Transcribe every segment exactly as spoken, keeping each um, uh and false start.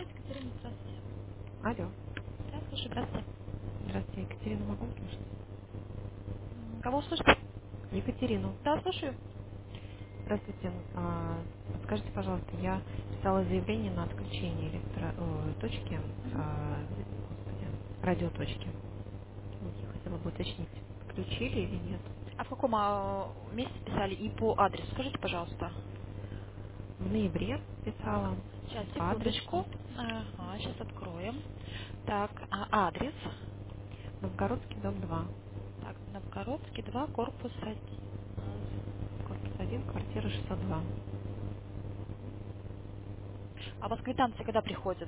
Екатерина, здравствуйте. Алло. Да, слушаю, здравствуйте. Здравствуйте, Екатерину могу услышать? М, Кого слышите? Екатерину. Да, слушаю. Здравствуйте. А, подскажите, пожалуйста, я писала заявление на отключение электро... э, точки, Мгм. а, господи, радиоточки. Вот я хотела бы уточнить, включили или нет. А в каком а, месте писали и по адресу? Скажите, пожалуйста. В ноябре Так, писала сейчас, по секундочку. адресу Ага, сейчас откроем. Так, а адрес? Новгородский, дом два, Так, Новгородский, два, корпус один. корпус один, квартира шестьсот два. А у вас квитанции когда приходят?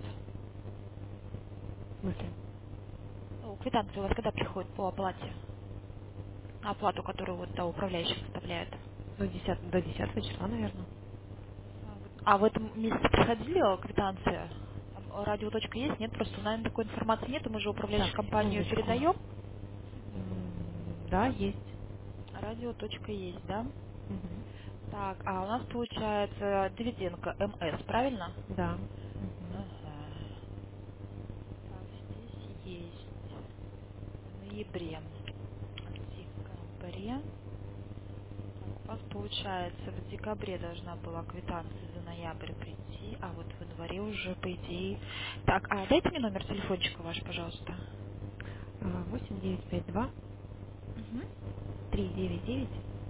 В смысле? Ну, квитанции у вас когда приходят по оплате? На оплату, которую вот да, управляющий выставляет. Ну, десятого до десятого числа, наверное. А вот а в этом месяце приходили квитанция? Там радио.точка есть? Нет, просто, наверное, такой информации нет, и мы же Так, управляющую компанию секундочку. передаем. М, Да, есть. Радио.точка есть, да? Мгм. Так, а у нас получается Давиденко МС, правильно? Да. Мгм. Ага. Так, здесь есть в ноябре, в декабре. Так, у вас получается в декабре должна была квитанция за ноябрь прийти, а вот в январе уже, по идее... Так, а дайте мне номер телефончика ваш, пожалуйста. А, восемь девять пять два Угу. три девять девять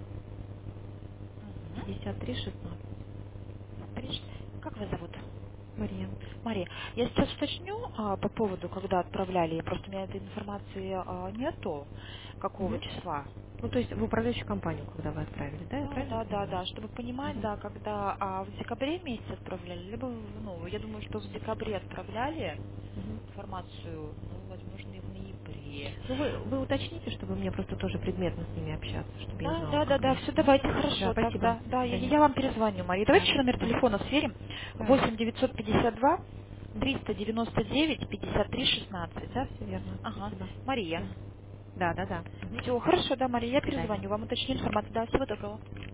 Угу. пятьдесят три шестнадцать. Как вас зовут? Мария. Мария, я сейчас уточню а, по поводу, когда отправляли, просто у меня этой информации а, нету, какого Мгм. числа. Ну, то есть в управляющую компанию, когда вы отправили, да, я Да, правильно да, да, понимаю? да, чтобы понимать, Мгм. да, когда а, в декабре месяце отправляли, либо, в- ну, я думаю, что в декабре отправляли Мгм. информацию, ну, возможно, и в ноябре. Ну, вы, вы уточните, чтобы мне просто тоже предметно с ними общаться, чтобы я Да, знала, да, да, да, когда. все, Мгм. давайте, Да, хорошо, спасибо. тогда. До Да, я, свидания. я вам перезвоню, Мария. Давайте Да, еще номер спасибо. телефона сверим. Да. восемь девятьсот пятьдесят два Мгм. триста девяносто девять пятьдесят три шестнадцать. Да, все верно. Ага, Спасибо. Мария. Мгм. Да, да, да. Мгм. Все, хорошо, да, Мария, До я свидания. перезвоню вам, уточню информацию. Да, всего доброго.